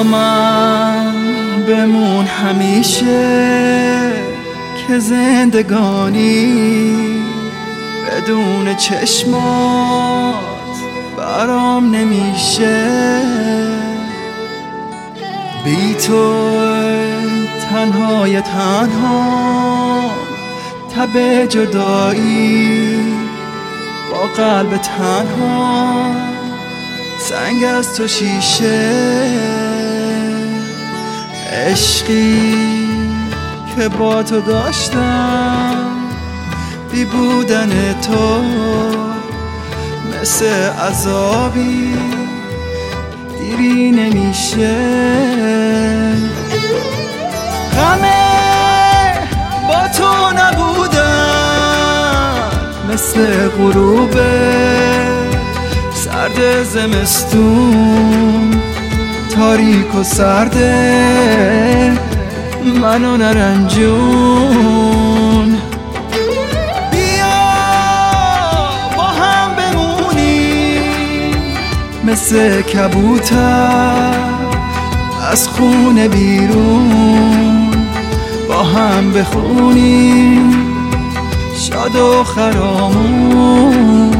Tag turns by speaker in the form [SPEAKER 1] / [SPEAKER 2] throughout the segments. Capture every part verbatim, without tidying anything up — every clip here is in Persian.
[SPEAKER 1] من بمون همیشه که زندگانی بدون چشمات برام نمیشه. بی تو تنهای تنها تب جدایی با قلب تنها سنگ از تو شیشه. عشقی که با تو داشتم بی بودن تو مثل عذابی دیری نمیشه. غمه با تو نبودن مثل غروب سرد زمستون تاریک و سرده منو نرنجون. بیا با هم بمونیم مثل کبوتر از خونه بیرون با هم بخونیم شاد و خرامون.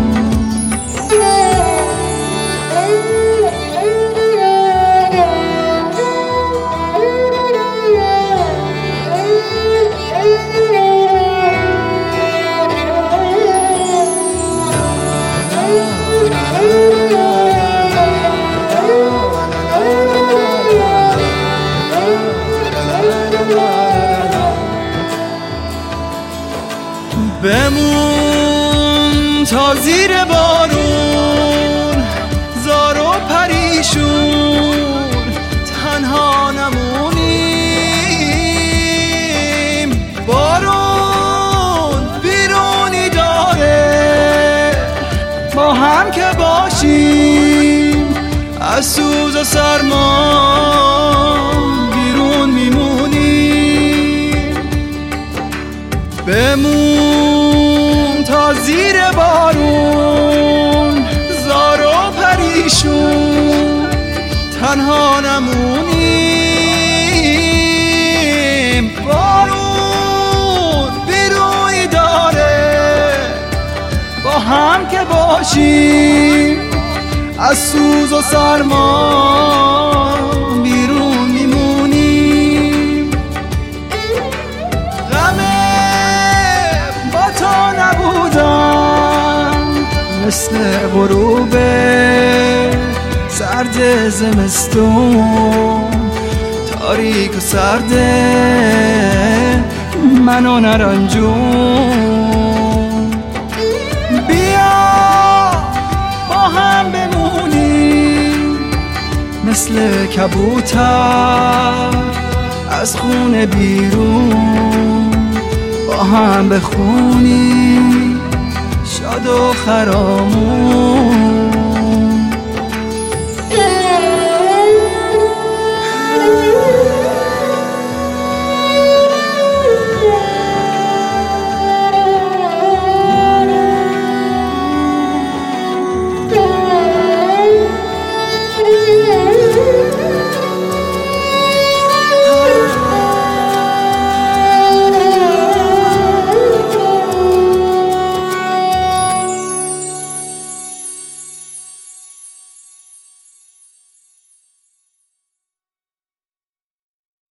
[SPEAKER 1] بمون تا زیر بارون زار و پریشون تنها نمونیم. بارون بیرونی داره با هم که باشیم از سوز و سرما بیرون میمونیم. بمون تا زیر بارون زار و پریشون تنها نمونیم. بارون بیروی داره با هم که باشیم از سوز و سرما بیرون میمونیم. غمه با تو نبودم مثل غروب سرد زمستون تاریک و سرده منو نرنجون. بیا با هم بمونیم مثل کبوتر از خونه بیرون با هم بخونیم شاد و خرامون.